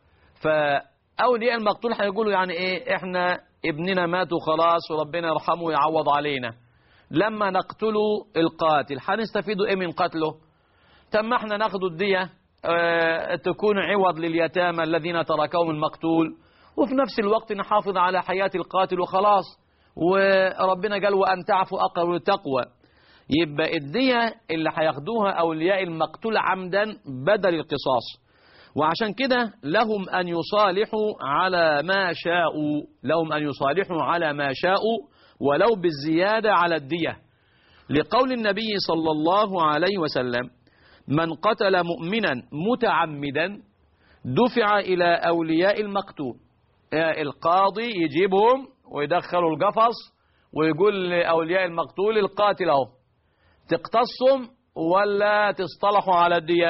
فأولياء المقتول هيقولوا يعني إيه إحنا ابننا مات وخلاص وربنا يرحمه ويعوض علينا، لما نقتلوا القاتل هنستفيدوا إيه من قتله؟ تم احنا ناخدوا الدية تكون عوض لليتامى الذين تركوهم المقتول، وفي نفس الوقت نحافظ على حياة القاتل وخلاص، وربنا قال وأن تعفوا أقرب للتقوى. يبقى الدية اللي هياخدوها أولياء المقتول عمدا بدل القصاص، وعشان كده لهم أن يصالحوا على ما شاءوا، لهم أن يصالحوا على ما شاءوا ولو بالزيادة على الدية، لقول النبي صلى الله عليه وسلم من قتل مؤمنا متعمدا دفع إلى أولياء المقتول. القاضي يجيبهم ويدخلوا القفص ويقول لأولياء المقتول القاتل اهو تقتصهم ولا تصطلحوا على الدية،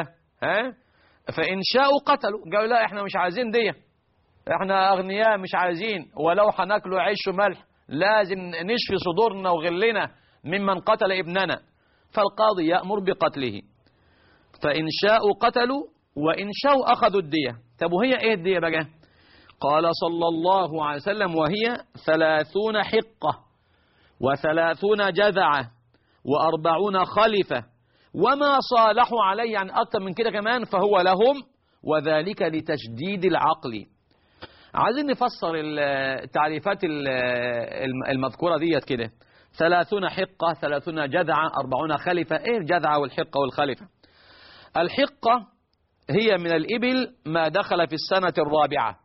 فإن شاءوا قتلوا، قالوا لا احنا مش عايزين دية، احنا أغنياء مش عايزين، ولو هناكلوا عيش وملح لازم نشفي صدورنا وغلنا ممن قتل ابننا، فالقاضي يأمر بقتله. فإن شاءوا قتلوا وإن شاءوا أخذوا الدية. طب وهي ايه الدية بقى؟ قال صلى الله عليه وسلم وهي 30 حقة و30 جذعة و40 خلفة، وما صالحوا عليه يعني أكثر من كده كمان فهو لهم، وذلك لتشديد العقل. عايزين نفسر التعريفات المذكورة ديت كده. 30 حقة، 30 جذعة، 40 خلفة. ايه الجذعة والحقة والخلفة؟ الحقة هي من الإبل ما دخل في السنة الرابعة،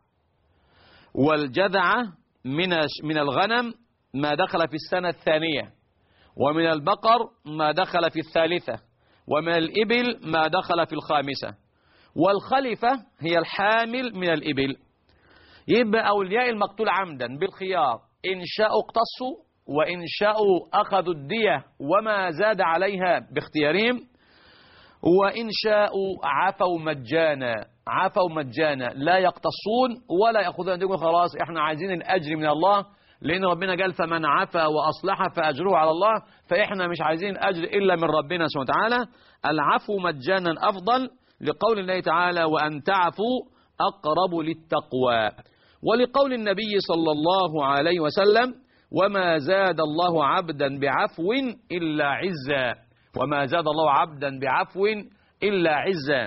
والجذعة من الغنم ما دخل في السنة الثانية، ومن البقر ما دخل في الثالثة، ومن الإبل ما دخل في الخامسة. والخلفة هي الحامل من الإبل. يبقى أولياء المقتول عمدا بالخيار، إن شاءوا اقتصوا وإن شاءوا أخذوا الدية وما زاد عليها باختيارهم، وإن شاءوا عفوا مجانا. عفوا مجانا، لا يقتصون ولا يأخذون ديكم. خلاص احنا عايزين الأجر من الله، لأن ربنا قال فمن عفا وأصلح فأجره على الله، فإحنا مش عايزين أجر إلا من ربنا سبحانه وتعالى. العفو مجانا أفضل، لقول الله تعالى وأن تعفوا أقرب للتقوى، ولقول النبي صلى الله عليه وسلم وما زاد الله عبدا بعفو إلا عزا. وما زاد الله عبدا بعفو إلا عزا.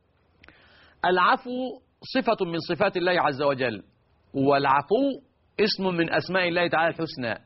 العفو صفة من صفات الله عز وجل، والعفو اسم من أسماء الله تعالى الحسنى.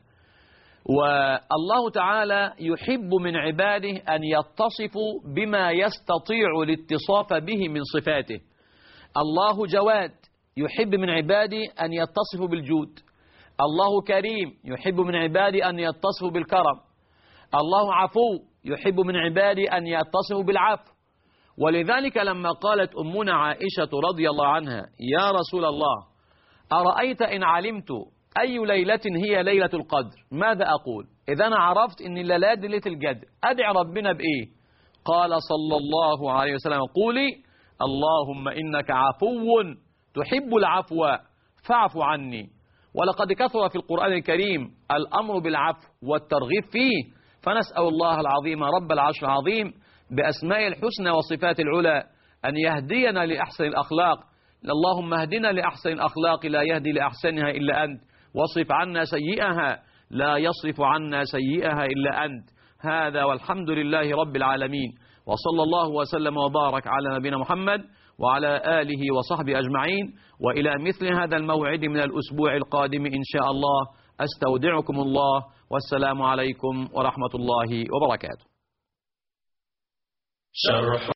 والله تعالى يحب من عباده أن يتصفوا بما يستطيع الاتصاف به من صفاته. الله جواد، يحب من عباده أن يتصفوا بالجود. الله كريم، يحب من عباده أن يتصفوا بالكرم. الله عفو، يحب من عباده أن يتصفوا بالعفو. ولذلك لما قالت أمنا عائشة رضي الله عنها يا رسول الله أرأيت إن علمت أي ليلة هي ليلة القدر ماذا أقول؟ إذا أنا عرفت إن الليلة دي ليلة القدر أدعي ربنا بإيه؟ قال صلى الله عليه وسلم قولي اللهم إنك عفو تحب العفو فاعف عني. ولقد كثر في القرآن الكريم الأمر بالعفو والترغيب فيه، فنسأل الله العظيم رب العرش العظيم بأسماء الحسنى وصفات العلى أن يهدينا لأحسن الأخلاق. اللهم اهدنا لأحسن الأخلاق لا يهدي لأحسنها إلا أنت، واصرف عنا سيئها لا يصرف عنا سيئها إلا أنت. هذا والحمد لله رب العالمين، وصلى الله وسلم وبارك على نبينا محمد وعلى آله وصحبه أجمعين. وإلى مثل هذا الموعد من الأسبوع القادم إن شاء الله أستودعكم الله، والسلام عليكم ورحمة الله وبركاته. شرح